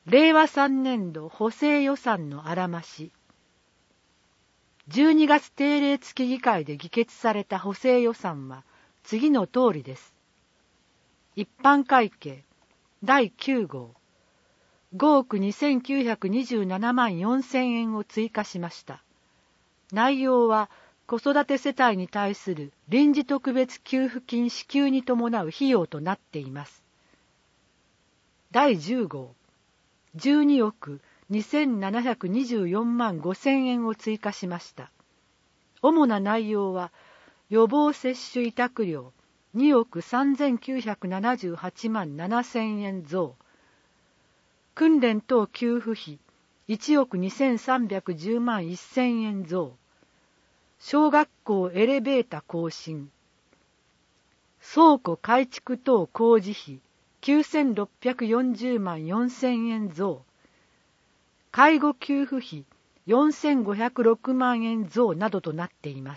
令和3年度補正予算のあらまし。12月定例付議会で議決された補正予算は次の通りです。一般会計第9号5億2927万4000円を追加しました。内容は子育て世帯に対する臨時特別給付金支給に伴う費用となっています。第10号12億2724万5000円を追加しました。主な内容は予防接種委託料2億3978万7000円増、訓練等給付費1億2310万1000円増、小学校エレベータ更新、倉庫改築等工事費9640万4000円増、介護給付費4506万円増などとなっています。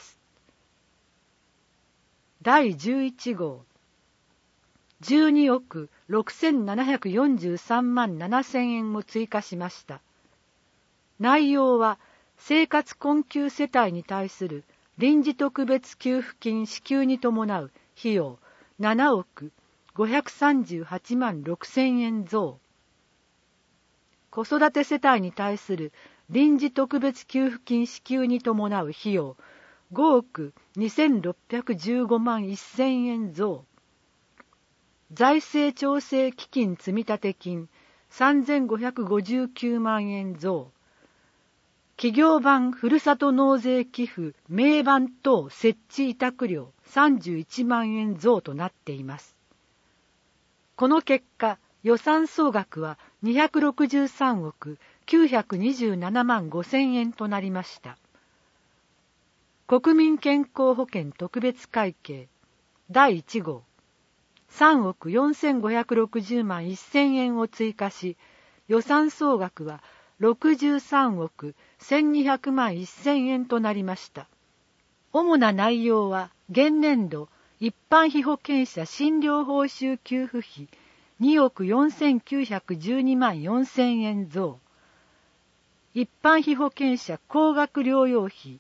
第11号12億6743万7000円を追加しました。内容は生活困窮世帯に対する臨時特別給付金支給に伴う費用7億538万6000円増、子育て世帯に対する臨時特別給付金支給に伴う費用5億2615万1000円増、財政調整基金積立金3559万円増、企業版ふるさと納税寄付名板等設置委託料31万円増となっています。この結果、予算総額は263億927万5000円となりました。国民健康保険特別会計第1号3億4560万1000円を追加し、予算総額は63億1200万1000円となりました。主な内容は、現年度一般被保険者診療報酬給付費2億4912万4000円増、一般被保険者高額療養費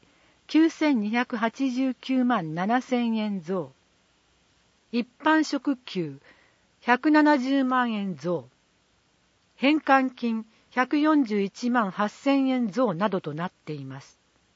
9289万7000円増、一般職給170万円増、返還金141万8000円増などとなっています。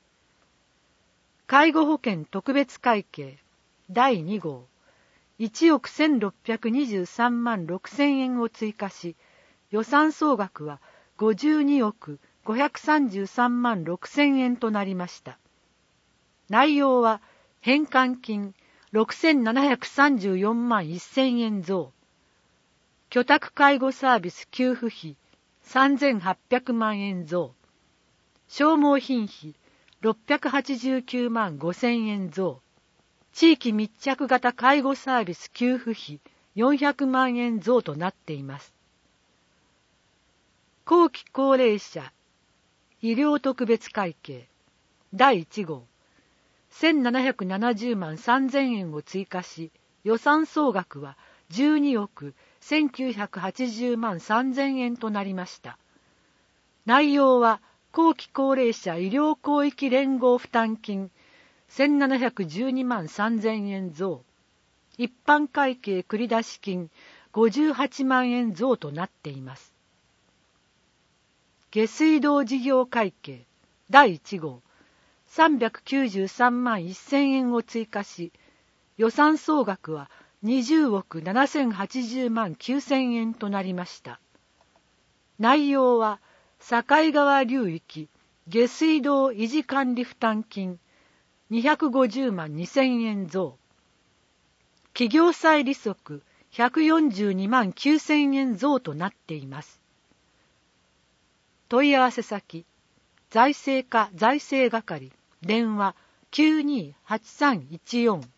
介護保険特別会計第2号1億1623万6000円を追加し、予算総額は52億533万6000円となりました。内容は返還金6734万1000円増、居宅介護サービス給付費3800万円増、消耗品費689万5000円増、地域密着型介護サービス給付費400万円増となっています。後期高齢者医療特別会計第1号1770万3000円を追加し、予算総額は12億1980万3000円となりました。内容は後期高齢者医療広域連合負担金1712万3000円増、一般会計繰出金58万円増となっています。下水道事業会計第1号393万1000円を追加し、予算総額は20億7080万9000円となりました。内容は境川流域下水道維持管理負担金250万2000円増、企業債利息142万9000円増となっています。問い合わせ先財政課財政係電話928314